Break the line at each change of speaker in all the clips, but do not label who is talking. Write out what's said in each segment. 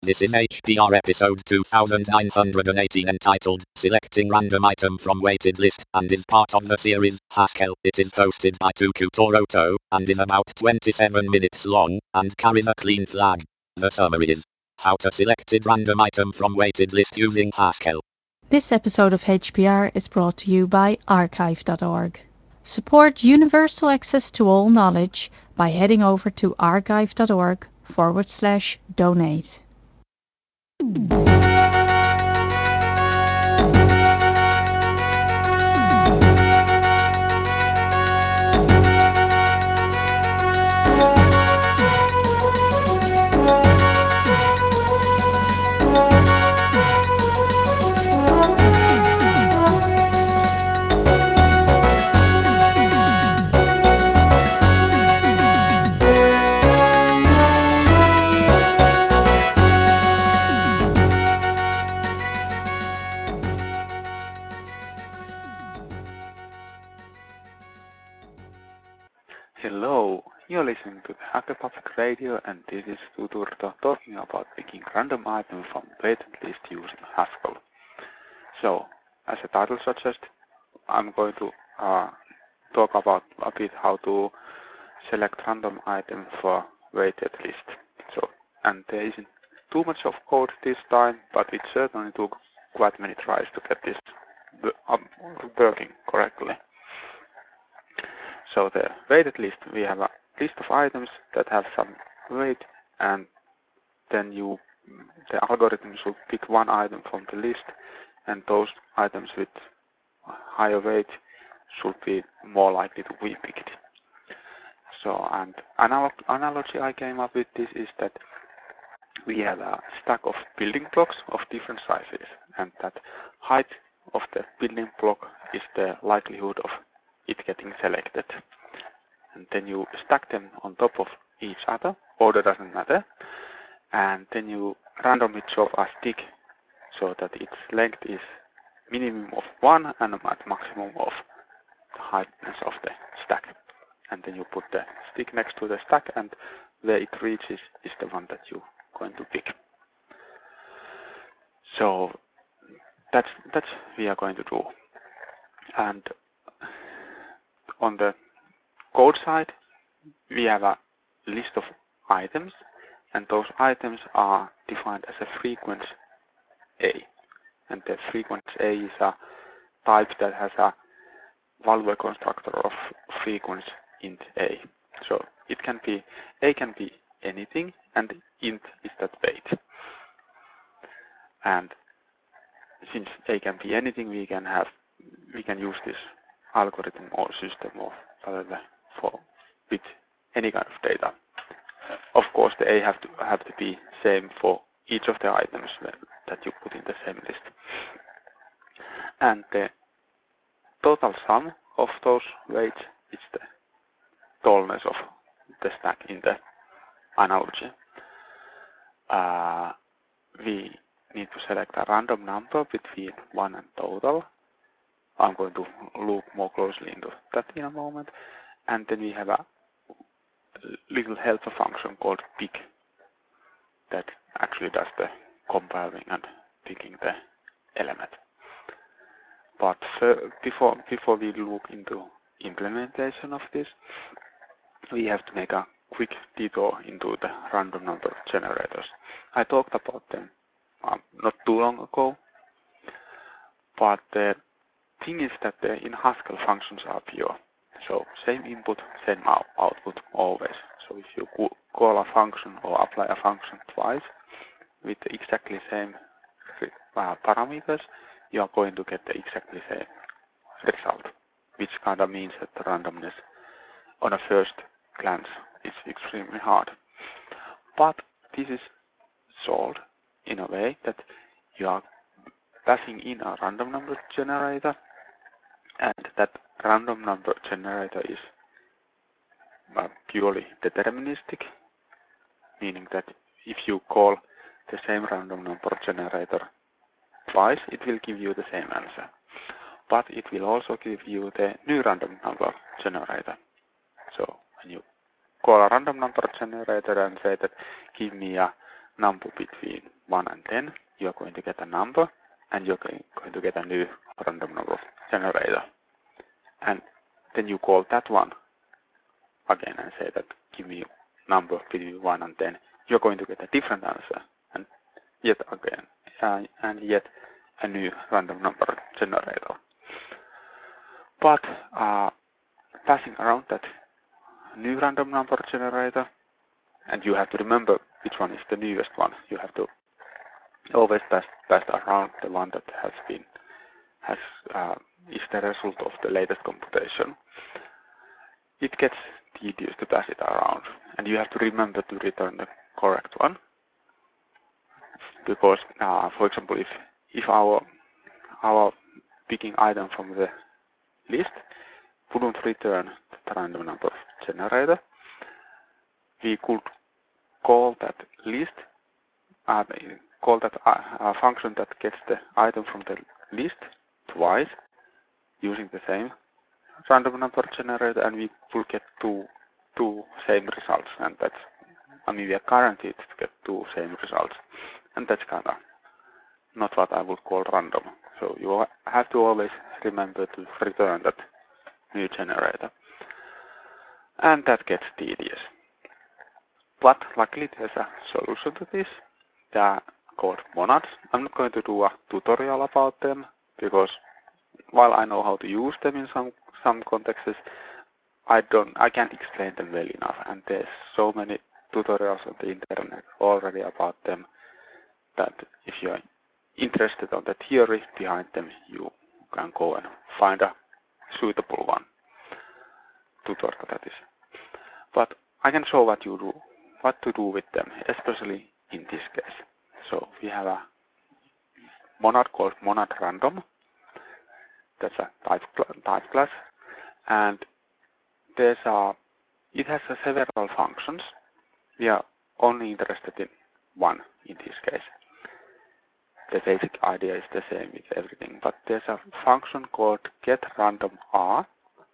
This is HPR episode 2918 entitled Selecting Random Item from Weighted List and is part of the series Haskell. It is hosted by Tukutoroto and is about 27 minutes long and carries a clean flag. The summary is how to selected random item from weighted list using Haskell.
This episode of HPR is brought to you by archive.org. Support universal access to all knowledge by heading over to archive.org/donate.
Hello, you're listening to the Hacker Public Radio, and this is Tuturto talking about picking random items from weighted list using Haskell. So, as the title suggests, I'm going to talk about a bit how to select random item for weighted list. So, and there isn't too much of code this time, but it certainly took quite many tries to get this working correctly. So the weighted list, we have a list of items that have some weight, and then the algorithm should pick one item from the list, and those items with higher weight should be more likely to be picked. So, and analogy I came up with this is that we have a stack of building blocks of different sizes, and that height of the building block is the likelihood of it getting selected. And then you stack them on top of each other, order doesn't matter, and then you randomly chop a stick so that its length is minimum of 1 and at maximum of the heightness of the stack. And then you put the stick next to the stack, and where it reaches is the one that you're going to pick. So that's we are going to do. And on the code side, we have a list of items, and those items are defined as a frequency A. And the frequency A is a type that has a value constructor of frequency int A. So it can be A can be anything, and int is that weight. And since A can be anything, we can use this algorithm or system or whatever with any kind of data. Of course, the A have to be same for each of the items that you put in the same list. And the total sum of those weights is the tallness of the stack in the analogy. We need to select a random number between 1 and total. I'm going to look more closely into that in a moment. And then we have a little helper function called pick that actually does the comparing and picking the element. But before we look into implementation of this, we have to make a quick detour into the random number generators. I talked about them not too long ago, but the thing is that the in Haskell functions are pure. So same input, same output always. So if you call a function or apply a function twice with exactly same parameters, you are going to get the exactly same result, which kind of means that the randomness on a first glance is extremely hard. But this is solved in a way that you are passing in a random number generator, and that random number generator is purely deterministic, meaning that if you call the same random number generator twice, it will give you the same answer. But it will also give you the new random number generator. So when you call a random number generator and say that give me a number between 1 and 10, you are going to get a number, and you're going to get a new random number generator. And then you call that one again and say that give me a number between 1 and 10. You're going to get a different answer, and yet again, and yet a new random number generator. But passing around that new random number generator, and you have to remember which one is the newest one. You have to always pass around the one that is the result of the latest computation. It gets tedious to pass it around, and you have to remember to return the correct one. Because, for example, if our picking item from the list wouldn't return the random number generator, we could call that list, call that function that gets the item from the list twice using the same random number generator, and we will get two same results, and that's, we are guaranteed to get two same results, and that's kind of not what I would call random. So you have to always remember to return that new generator, and that gets tedious. But luckily there's a solution to this. They are called monads. I'm not going to do a tutorial about them, because while I know how to use them in some contexts, I can't explain them well enough, and there's so many tutorials on the internet already about them that if you're interested on the theory behind them, you can go and find a suitable one, tutorial that is. But I can show what to do with them, especially in this case. So we have a monad called monad random. That's a type class, and it has several functions. We are only interested in one in this case. The basic idea is the same with everything, but there's a function called getRandomR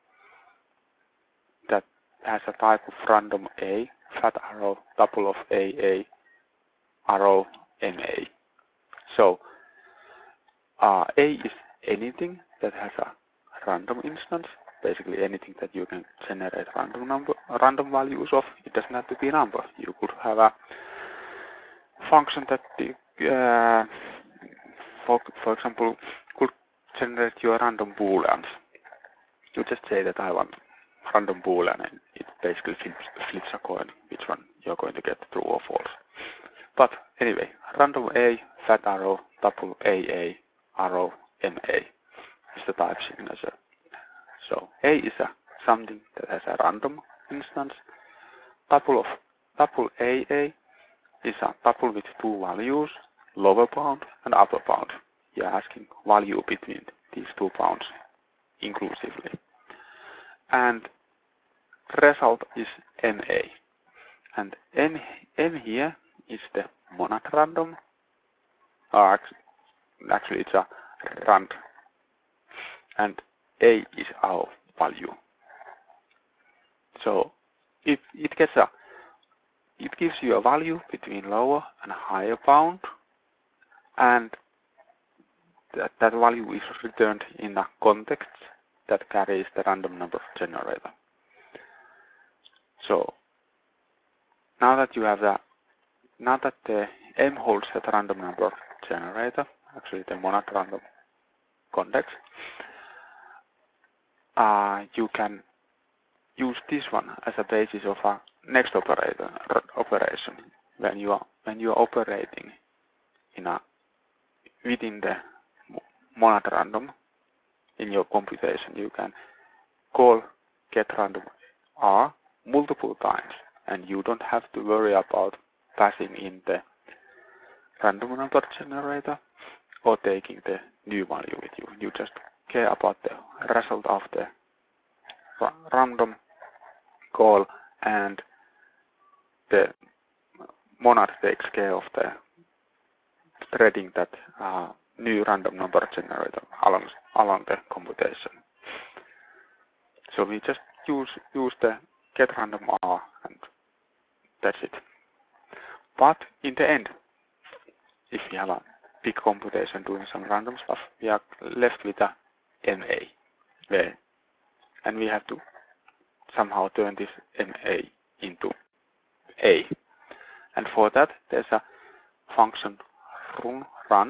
that has a type of random A, fat arrow, tuple of AA, arrow, MA. So A is anything that has a random instance, basically anything that you can generate random values of. It doesn't have to be a number. You could have a function that for example, could generate your random booleans. You just say that I want random boolean, and it basically flips a coin which one you're going to get, true or false. But anyway, random A, fat arrow, tuple AA, arrow, MA is the type signature. So A is something that has a random instance. Tuple AA is a tuple with two values, lower bound and upper bound. You are asking value between these 2 bounds inclusively. And result is MA. And M here is the monad random. Actually it's a rand. And A is our value. So it gives you a value between lower and higher bound, and that value is returned in a context that carries the random number generator. So now that the M holds the random number generator, actually the monad random context, you can use this one as a basis of a next operation. When you are operating within the monad random in your computation, you can call getRandomR multiple times, and you don't have to worry about passing in the random number generator or taking the new value with you. You just care about the result of the random call, and the monad takes care of the threading that new random number generator along the computation. So we just use the getRandomR, and that's it. But in the end, if we have a big computation doing some random stuff, we are left with a MA, where, and we have to somehow turn this MA into A. And for that, there's a function run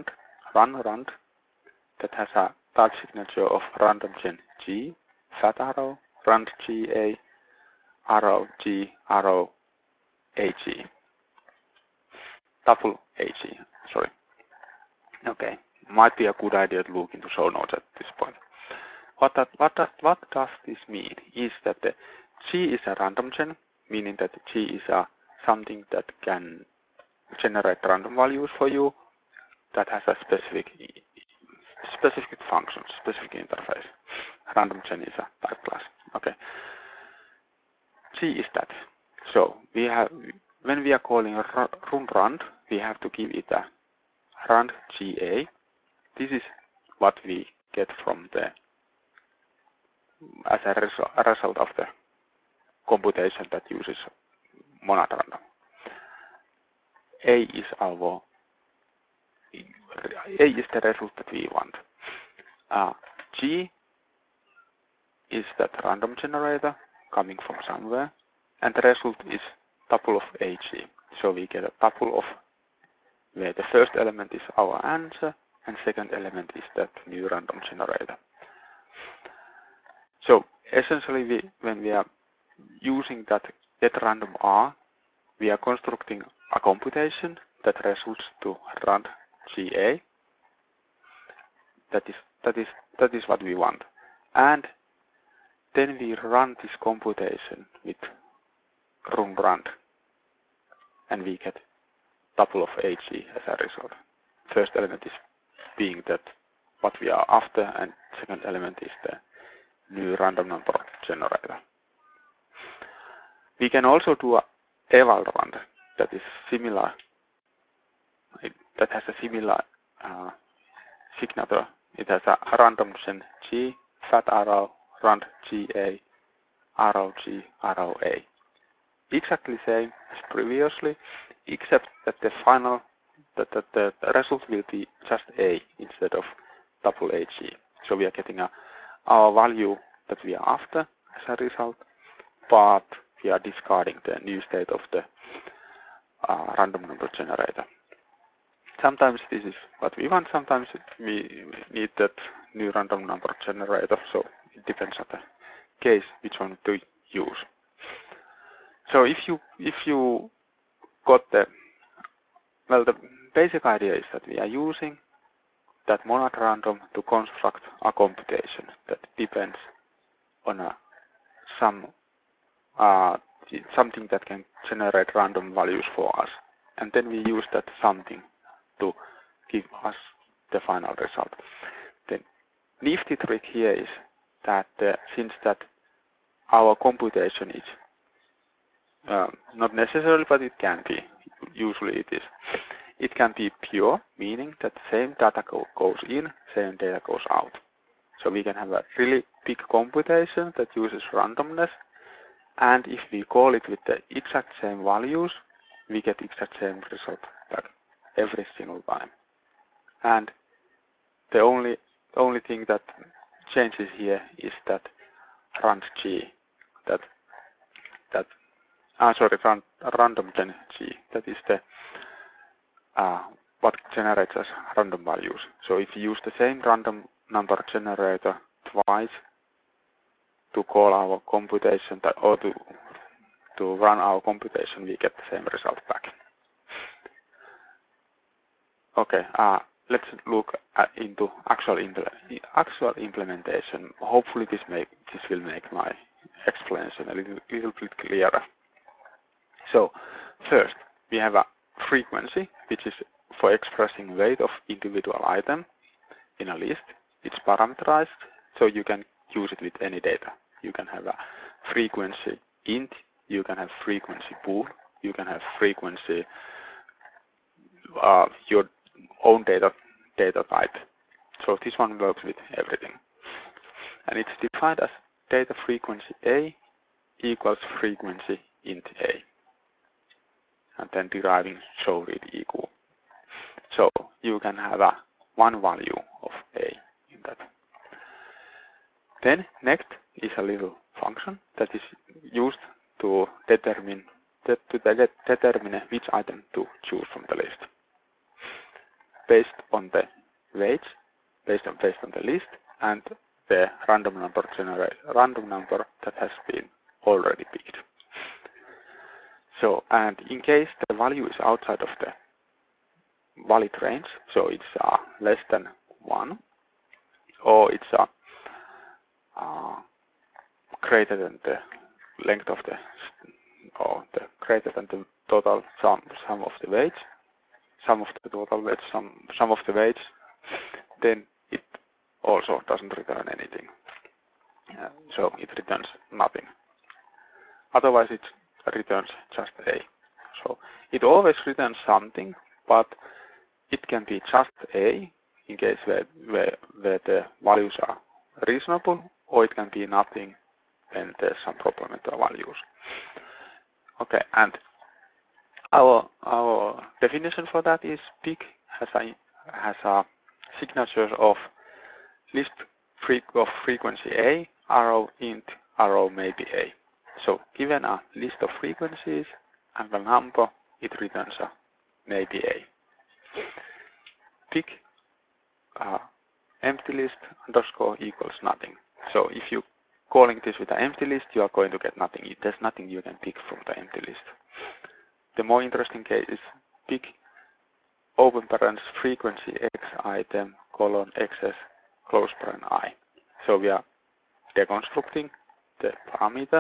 that has a type signature of random gen G, fat arrow, rand GA, arrow G, arrow AG. Tuple AG, sorry. Okay, might be a good idea to look into show notes at this point. What does this mean? Is that the G is a random gen, meaning that G is something that can generate random values for you that has a specific function, specific interface. Random gen is a type class. Okay. G is that. So we have, when we are calling run, we have to give it a rand GA. This is what we get from the as a result of the computation that uses monad random. A is the result that we want. G is that random generator coming from somewhere, and the result is tuple of AG. So we get a tuple of where the first element is our answer and second element is that new random generator. So essentially, when we are using that getRandomR, we are constructing a computation that results to rand GA. That is what we want, and then we run this computation with run, and we get tuple of AG as a result. First element is being that what we are after, and second element is the new random number generator. We can also do a eval run that is similar, that has a similar signature. It has a random gen G, fat arrow, rand GA, arrow G, arrow A. Exactly same as previously, except that the final, that the result will be just A instead of tuple AG. So we are getting our value that we are after as a result, but we are discarding the new state of the random number generator. Sometimes this is what we want, sometimes we need that new random number generator, so it depends on the case which one to use. So if you got the basic idea is that we are using that monad random to construct a computation that depends on something that can generate random values for us, and then we use that something to give us the final result. The nifty trick here is that since that our computation is not necessarily, but it can be, usually it is, it can be pure, meaning that same data goes in, same data goes out. So we can have a really big computation that uses randomness, and if we call it with the exact same values, we get exact same result back every single time. And the only thing that changes here is that rand G, random gen G, that is the what generates as random values. So if you use the same random number generator twice to call our computation or to run our computation, we get the same result back. Okay, let's look into actual implementation. Hopefully this will make my explanation a little bit clearer. So first we have a frequency, which is for expressing weight of individual item in a list. It's parameterized, so you can use it with any data. You can have a frequency int, you can have frequency bool, you can have frequency your own data type. So this one works with everything. And it's defined as data frequency A equals frequency int A. and then deriving show read equal. So you can have one value of a in that. Then next is a little function that is used to determine which item to choose from the list based on the weights, based on the list, and the random number that has been already picked. So, and in case the value is outside of the valid range, so it's less than 1, or it's greater than the length of the, or the greater than the total sum of the weights, sum of the total weights, sum of the weights, then it also doesn't return anything. So it returns nothing. Otherwise it returns just A. So it always returns something, but it can be just A in case where the values are reasonable, or it can be nothing when there's some problem with the values. Okay, and our definition for that is PIC has a signatures of list of frequency A, arrow int, arrow maybe A. So given a list of frequencies and a number, it returns a maybe A. PIC empty list underscore equals nothing. So if you calling this with an empty list, you are going to get nothing. There's nothing you can pick from the empty list. The more interesting case is PIC open parens frequency x item colon xs close paren I. So we are deconstructing the parameter,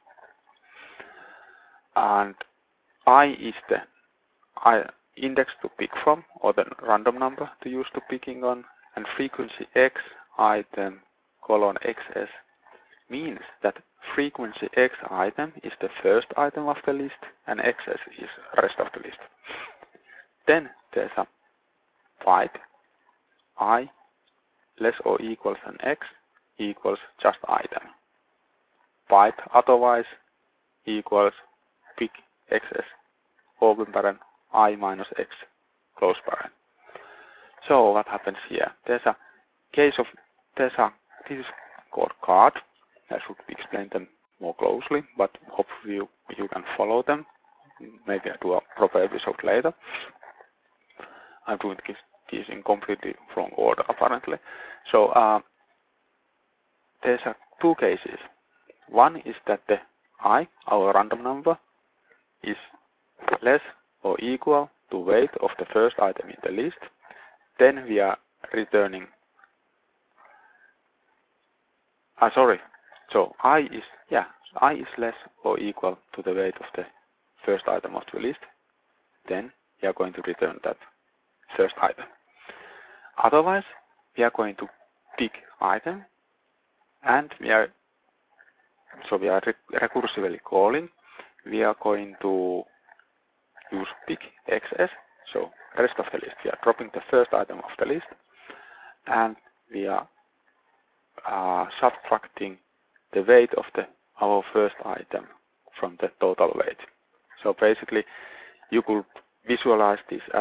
and I is the index to pick from, or the random number to use to picking on, and frequency x item colon xs means that frequency x item is the first item of the list and xs is rest of the list. Then there's a pipe I less or equals than x equals just item. Pipe otherwise equals pick xs open paren I minus x close paren. So what happens here? There's a case of this is called card. I should explain them more closely, but hopefully you can follow them. Maybe I do a proper episode later. I'm doing this in completely wrong order apparently. So there's two cases. One is that the I, our random number, is less or equal to weight of the first item in the list. Then we are returning. So I is less or equal to the weight of the first item of the list. Then we are going to return that first item. Otherwise, we are going to pick item, and we are recursively calling. We are going to use pick xs, so rest of the list. We are dropping the first item of the list, and we are subtracting the weight of our first item from the total weight. So basically, you could visualize this as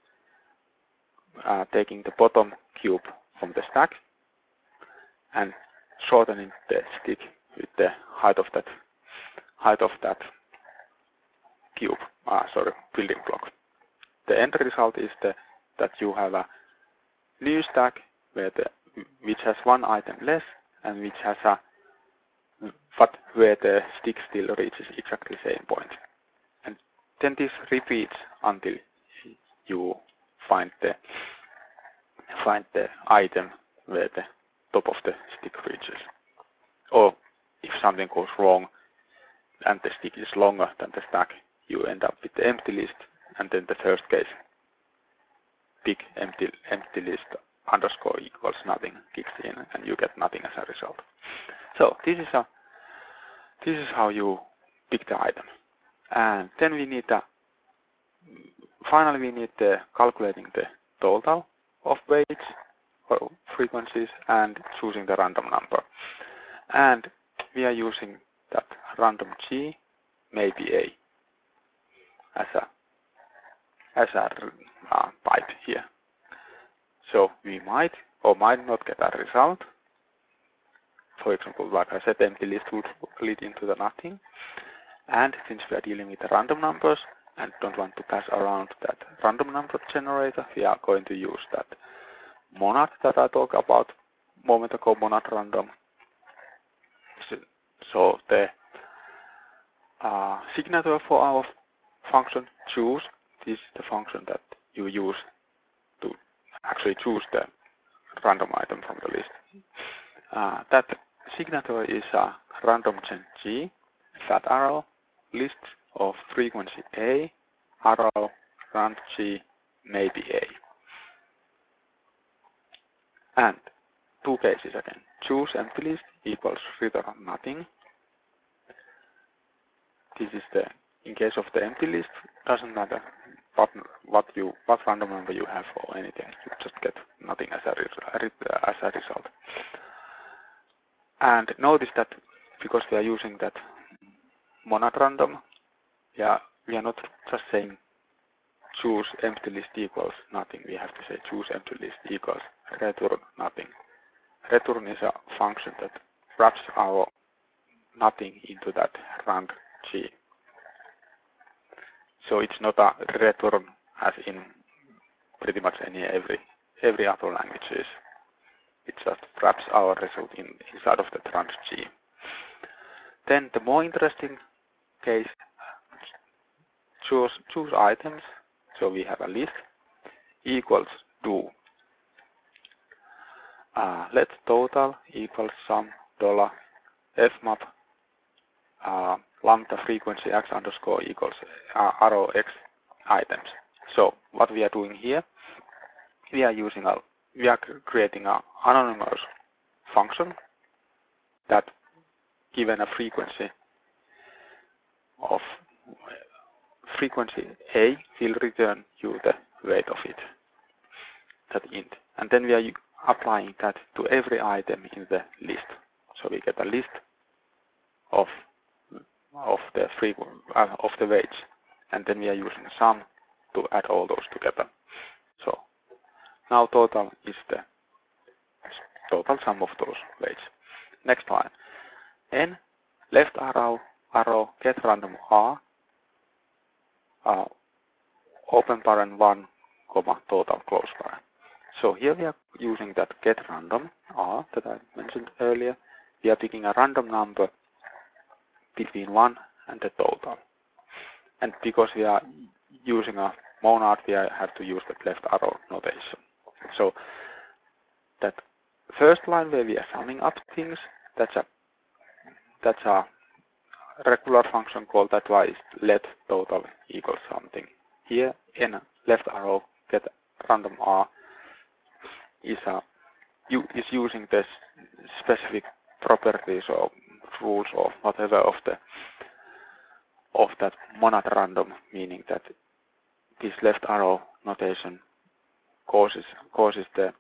taking the bottom cube from the stack and shortening the stick with the height of that cube. Building block. The end result is that you have a new stack which has one item less and which has where the stick still reaches exactly the same point. And then this repeats until you find the item where the top of the stick reaches. Or if something goes wrong and the stick is longer than the stack, you end up with the empty list, and then the first case, pick empty list underscore equals nothing kicks in, and you get nothing as a result. So this is how you pick the item. And then we need finally we need calculating the total of weights or frequencies and choosing the random number. And we are using that random G maybe A. as a type here. So we might or might not get a result. For example, like I said, empty list would lead into the nothing. And since we are dealing with random numbers and don't want to pass around that random number generator, we are going to use that monad that I talked about a moment ago, monad random. So the signature for our function choose, this is the function that you use to actually choose the random item from the list. That signature is a random gen G, fat arrow, list of frequency A, arrow, rand G, maybe A. And two cases again. Choose empty list equals return nothing. This is the, in case of the empty list, doesn't matter what random number you have or anything, you just get nothing as a result. And notice that because we are using that monad random, we are not just saying choose empty list equals nothing. We have to say choose empty list equals return nothing. Return is a function that wraps our nothing into that rand G. So it's not a return as in pretty much every other languages. It just wraps our result inside of the rand G. Then the more interesting case, choose items. So we have a list equals do. Let total equals sum dollar fmap lambda frequency x underscore equals arrow x items. So what we are doing here, we are creating an anonymous function that, given a frequency A, will return you the weight of it, that int. And then we are applying that to every item in the list. So we get a list of the weights, and then we are using sum to add all those together. So now total is the total sum of those weights. Next line. N left arrow get random R open parent 1 comma total close parent. So here we are using that get random R that I mentioned earlier. We are picking a random number between 1 and the total. And because we are using a monad, we have to use the left arrow notation. So that first line where we are summing up things, that's a regular function called that is let total equals something. Here in left arrow get random R is using this specific properties or rules or whatever of that monad random, meaning that this left arrow notation causes the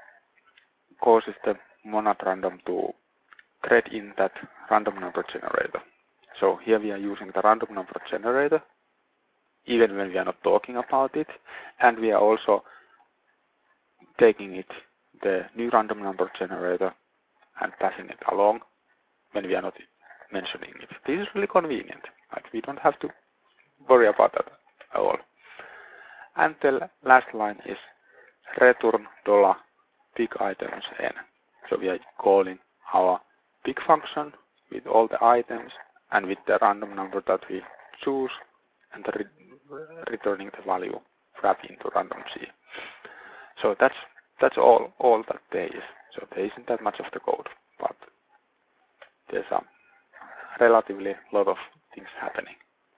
monad random to thread in that random number generator. So here we are using the random number generator even when we are not talking about it, and we are also taking it, the new random number generator, and passing it along when we are not mentioning it. This is really convenient. Like, we don't have to worry about that at all. And the last line is return $big items n. So we are calling our big function with all the items and with the random number that we choose, and returning the value wrapped into random G. So that's all that there is. So there isn't that much of the code, but there's a relatively lot of things happening.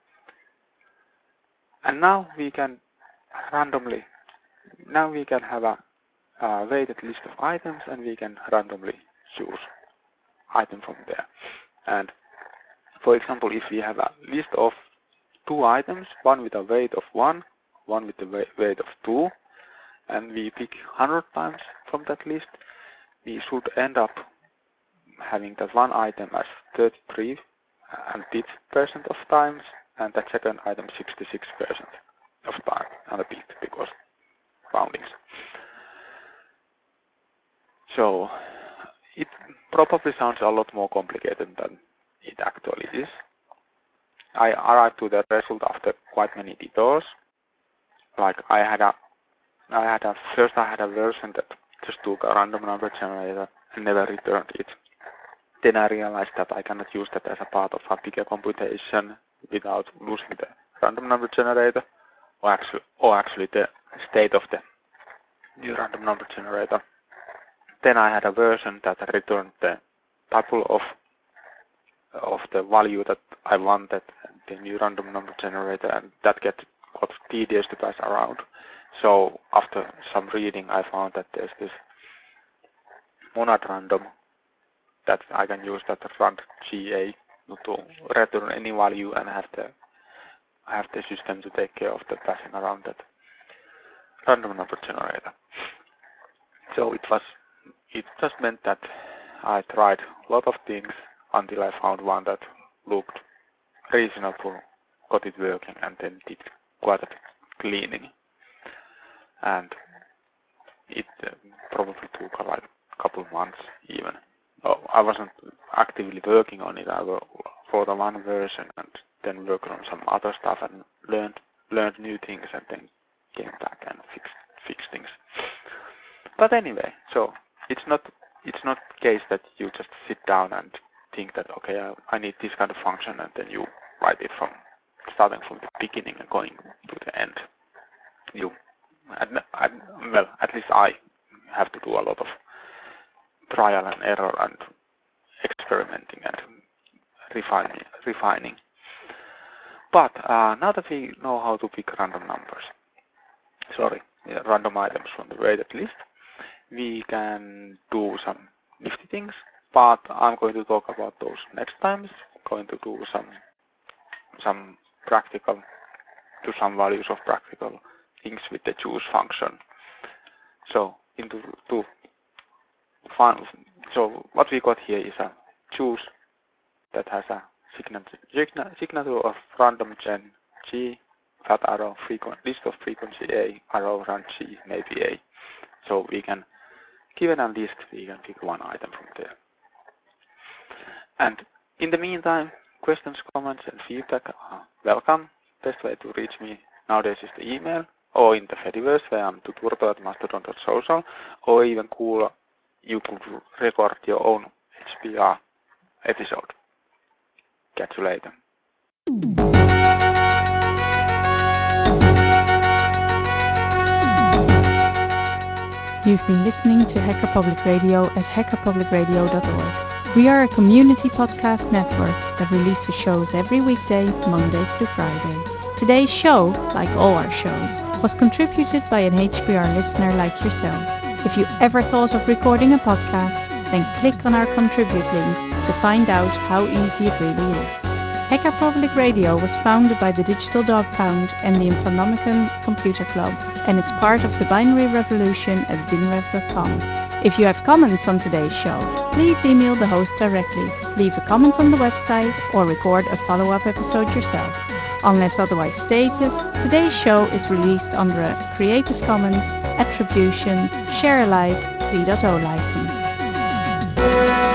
And now we can have a weighted list of items, and we can randomly choose item from there. And for example, if we have a list of 2 items, one with a weight of 1, one with a weight of 2, and we pick 100 times from that list, we should end up having that one item as 33% of times, and that second item 66% of time on a bit because roundings. So it probably sounds a lot more complicated than it actually is. I arrived to the result after quite many detours. Like I had a version that just took a random number generator and never returned it. Then I realized that I cannot use that as a part of a bigger computation without losing the random number generator, or actually the state of the new random number generator. Then I had a version that returned the tuple of the value that I wanted, the new random number generator, and that got tedious to pass around. So after some reading, I found that there's this monad random that I can use that rand GA to return any value and have the system to take care of the passing around that random number generator. So it just meant that I tried a lot of things until I found one that looked reasonable, got it working, and then did quite a bit cleaning. And it probably took like a couple of months even. I wasn't actively working on it. I wrote one version and then worked on some other stuff and learned new things and then came back and fixed things. But anyway, so it's not the case that you just sit down and think that okay, I need this kind of function, and then you write it starting from the beginning and going to the end. At least I have to do a lot of trial and error and experimenting and refining. But now that we know how to pick random items from the weighted list, we can do some nifty things, but I'm going to talk about those next time. Going to do some practical, to some values of practical things with the choose function. So so what we got here is a choose that has a signature of random gen G, fat arrow, list of frequency A, arrow rand G, maybe A. So we can, given a list, we can pick one item from there. And in the meantime, questions, comments, and feedback are welcome. Best way to reach me nowadays is the email, or in the Fediverse, where I'm tuturto@mastodon.social, or even cooler, you could record your own HPR episode. Catch you later.
You've been listening to Hacker Public Radio at hackerpublicradio.org. We are a community podcast network that releases shows every weekday, Monday through Friday. Today's show, like all our shows, was contributed by an HPR listener like yourself. If you ever thought of recording a podcast, then click on our contribute link to find out how easy it really is. Hacker Public Radio was founded by the Digital Dog Pound and the Infonomicon Computer Club and is part of the binary revolution at binrev.com. If you have comments on today's show, please email the host directly, leave a comment on the website, or record a follow-up episode yourself. Unless otherwise stated, today's show is released under a Creative Commons Attribution Share Alike 3.0 license.